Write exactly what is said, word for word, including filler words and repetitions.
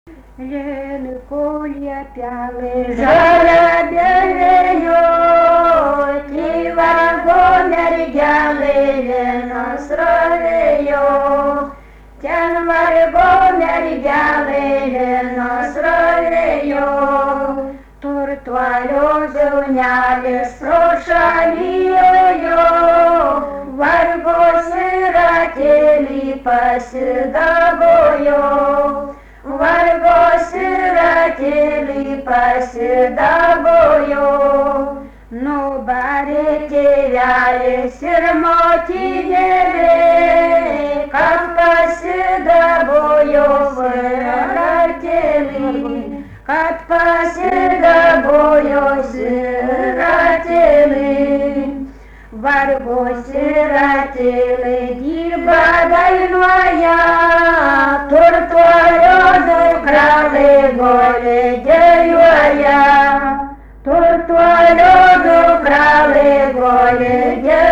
Ленку лепяли жалобелею, ті вагони рядяли леностроєю, тян вагони рядяли леностроєю, туртвалю зуняли з прошалією, варго сиротели поседовою. Варго сиротели поседовою, ну баре теряли сермотинели, как поседовою сиротели, как поседовою сиротели. Варго сиротели дирба дайная, туртуалёзы крали голе деюая, туртуалёзы крали голе деюая.